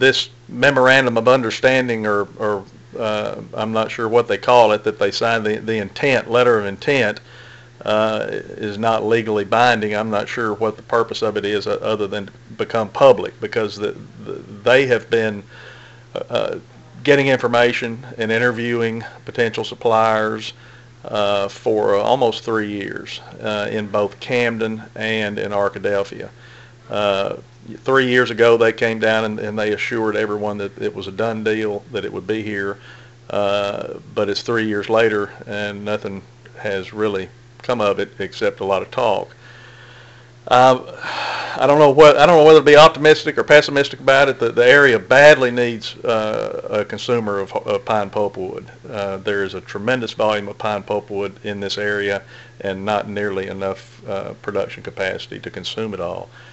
this memorandum of understanding, or I'm not sure what they call it, that they signed, the intent, letter of intent, is not legally binding. I'm not sure what the purpose of it is other than to become public, because they have been getting information and interviewing potential suppliers for almost 3 years in both Camden and in Arkadelphia. 3 years ago they came down and they assured everyone that it was a done deal, that it would be here, but it's 3 years later and nothing has really come of it except a lot of talk. I don't know whether to be optimistic or pessimistic about it. The area badly needs a consumer of pine pulpwood. There is a tremendous volume of pine pulpwood in this area, and not nearly enough production capacity to consume it all.